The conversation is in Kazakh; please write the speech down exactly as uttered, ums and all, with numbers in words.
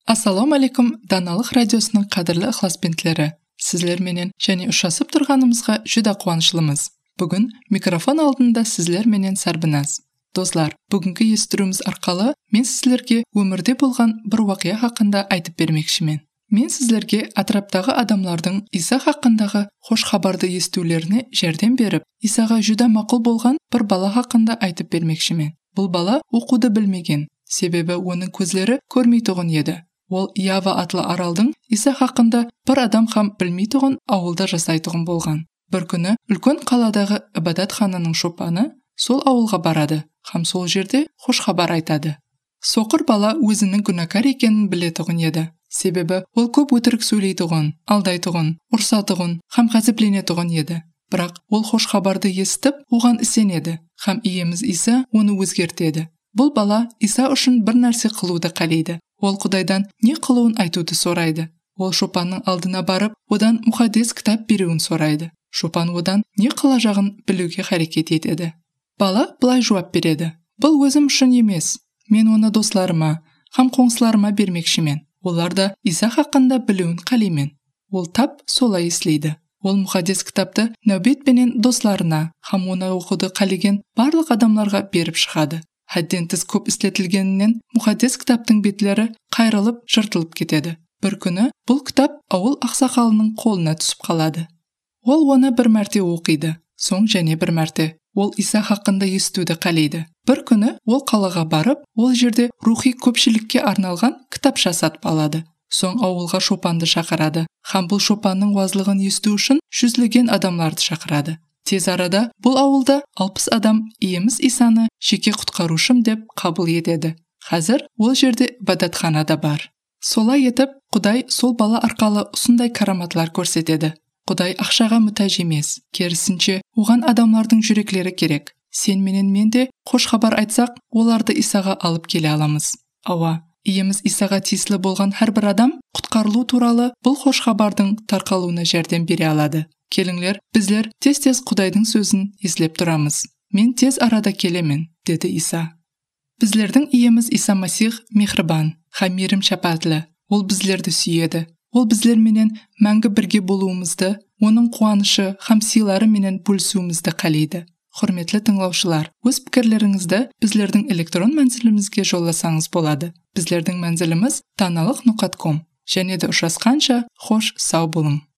Ассаламу алейкум, Даналық радиосының қадірлі ықласпентлері. Сізлер менен және ұшасып тұрғанымызға жүдә қуанышлымыз. Бүгін микрофон алдында сізлер менен Сарбиназ. Достар, бүгінгі естіруіміз арқалы мен сізлерге өмірде болған бір вақия хақында айтып бермекшімін. Мен сізлерге атраптағы адамлардың Иса хақындағы хош хабарды естулеріне жәрдем беріп, Исаға жүдә мақұл болған бір бала хақында айтып бермекшімін. Бұл бала оқуды білмеген, себебі оның көзлері көрмейтұғын еді. Ол Ява атлы аралдың Иса хақында бір адам хам білмейтұғын ауылда жасайтұғын болған. Бір күні үлкен қаладағы ибадатхананың шопаны сол ауылға барады, хам сол жерде хош хабар айтады. Соқыр бала өзінің күнәкар екенін білетұғын еді. Себебі ол көп өтірік сөйлейтұғын, алдайтұғын, ұрсатұғын, хам ғазіпленетұғын еді. Бірақ ол хош хабарды естіп, оған ісенеді. Хам иеміз Иса оны өзгертеді. Бұл бала Иса үшін бір нәрсе қылуды қалейді. Ол Құдайдан не қылуын айтуды сорайды. Ол шопанның алдына барып, одан мұхаддис кітап беруін сорайды. Шопан одан не қылажағын білуге харекет етеді. Бала былай жауап береді. Бұл өзім үшін емес. Мен оны достарыма, хам қоңсыларыма бермекшімен. Олар да Иса хақында білуін қалеймен. Ол тап солай ислейді. Ол мұхаддис кітапты нәубетпенен достарына, хам оны оқуды қалеген барлық адамларға беріп шығады. Хәдден тыс көп істетілгенінен мұхаддис кітаптың бетлері қайрылып, жыртылып кетеді. Бір күні бұл кітап ауыл ақсақалының қолына түсіп қалады. Ол оны бір мәрте оқиды, соң және бір мәрте. Ол Иса хақында естуді қалейді. Бір күні ол қалаға барып, ол жерде рухи көпшілікке арналған кітапша сатып алады. Соң ауылға шопанды шақырады. Хам бұл шопанның уазлығын есту үшін жүзлеген адамларды шақырады. Тез арада бұл ауылда алпыс адам иеміз Исаны жеке құтқарушым деп қабыл етеді. Қазір ол жерде ибадатханада бар. Солай етіп, Құдай сол бала арқалы ұсындай караматлар көрсетеді. Құдай ақшаға мұқтаж емес, керісінше оған адамлардың жүреклері керек. Сен менен мен де хош хабар айтсақ, оларды Исаға алып келе аламыз. Ауа, иеміз Исаға тиесілі болған әрбір адам құтқарылу туралы бұл хош хабардың тарқалуына жәрдем бере алады. Келіңлер, біздер тез-тез Құдайдың сөзін естілеп тұрамыз. Мен тез арада келемін, деді Иса. Біздердің иеміз Иса Масих мехрибан, хам мейірім шапатлы. Ол біздерді сүйеді. Ол біздерменен мәңгі бірге болуымызды, оның қуанышы хам сыйлары менен бөлісуімізді қалейді. Құрметлі тыңлаушылар, өз пікірлеріңізді біздердің электрон мәнзілімізге жолдасаңыз болады. Біздердің мәнзіліміз даналық нүкта ком. Және де ұшасқанша хош сау болың.